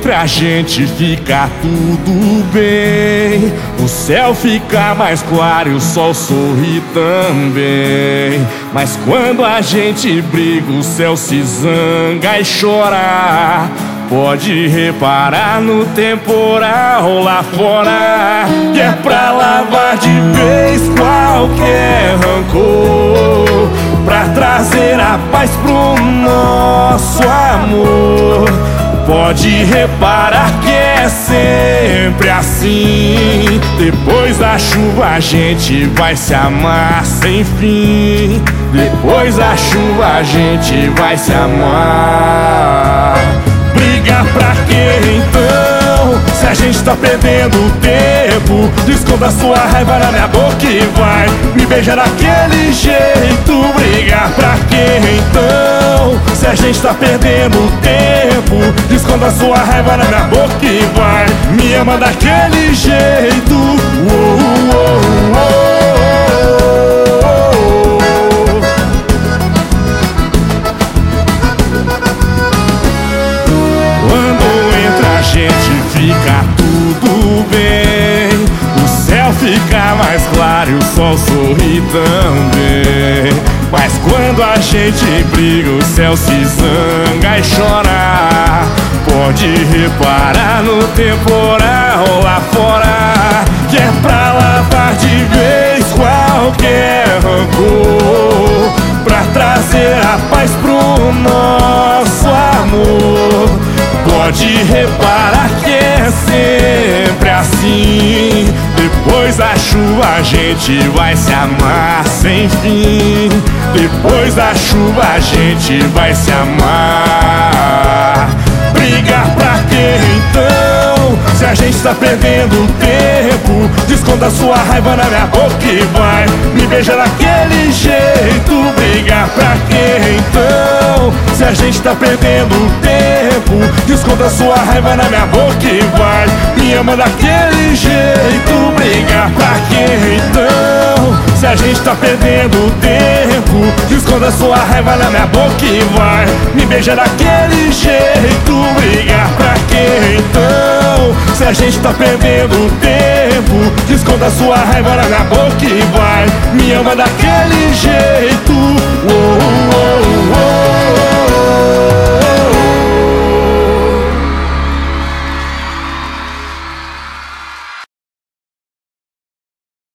entre a gente fica tudo bem. O céu fica mais claro e o sol sorri também. Mas quando a gente briga, o céu se zanga e chora. Pode reparar no temporal lá fora, que é pra lavar de vez qualquer rancor, pra trazer a paz pro nosso amor. Pode reparar que é sempre assim. Depois da chuva a gente vai se amar sem fim. Depois da chuva a gente vai se amar. Briga pra quê então, se a gente tá perdendo tempo? Esconda sua raiva na minha boca e vai me beijar daquele jeito. Briga pra quê então, se a gente tá perdendo tempo? Esconda sua raiva na minha boca e vai me ama daquele jeito. Fica tudo bem, o céu fica mais claro e o sol sorri também. Mas quando a gente briga, o céu se zanga e chora. Pode reparar no temporal lá fora, que é pra lavar de vez qualquer rancor, pra trazer a paz pro nosso amor. Pode reparar que é sempre assim. Depois da chuva a gente vai se amar sem fim. Depois da chuva a gente vai se amar. Briga pra quê então, se a gente tá perdendo tempo? Esconda sua raiva na minha boca e vai me beijar daquele jeito. Briga pra quê então, se a gente tá perdendo tempo? Esconda sua raiva na minha boca e vai me ama daquele jeito. Briga pra quê então, se a gente tá perdendo tempo? Esconda sua raiva na minha boca e vai me beijar daquele jeito. Briga pra quê então, se a gente tá perdendo tempo? Esconda sua raiva na minha boca e vai me ama daquele jeito.